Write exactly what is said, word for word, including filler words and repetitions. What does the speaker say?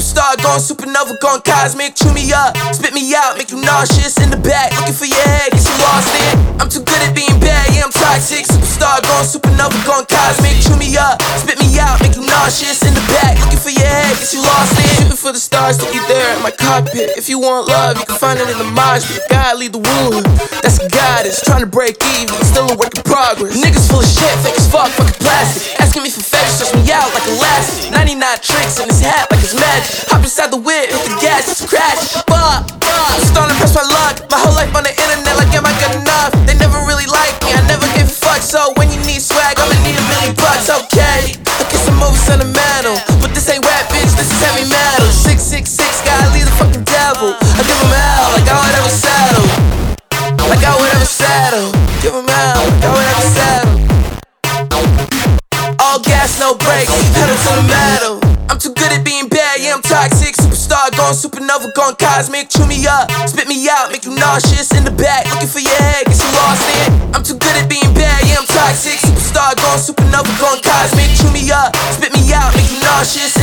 superstar, going supernova, going cosmic. Chew me up, spit me out, make you nauseous. In the back, looking for your head, get you lost in. I'm too good at being bad, yeah, I'm toxic. Superstar, going supernova, going cosmic. Chew me up, spit me out, make you nauseous. In the back, looking for your head, get you lost in. Shooting for the stars to be there in my cockpit. If you want love, you can find it in the mosh pit. God lead the woo, that's a goddess. Trying to break even, still a work in progress. Niggas full of shit, fake as fuck, fucking plastic. Asking me for fetish, stress me out like elastic. ninety-nine tricks in his hat like it's magic. Hop inside the whip, hit the gas, just crash. Fuck, fuck, I'm starting to press my luck. My whole life on the internet, like am I good enough? They never really like me, I never give a fuck. So when you need swag, I'ma need a million bucks, okay? I guess I'm over sentimental, but this ain't rap, bitch, this is heavy metal. six six six, gotta leave the fucking devil. I give him hell, like I would ever settle. Like I would ever settle. Give him hell, like I would ever settle. All gas, no brakes, pedal to the metal. I'm too good at being bad, yeah, I'm toxic. Superstar, going supernova, going cosmic. Chew me up, spit me out, make you nauseous. In the back, looking for your head, get you lost in. I'm too good at being bad, yeah, I'm toxic. Superstar, going supernova, going cosmic. Chew me up, spit me out, make you nauseous.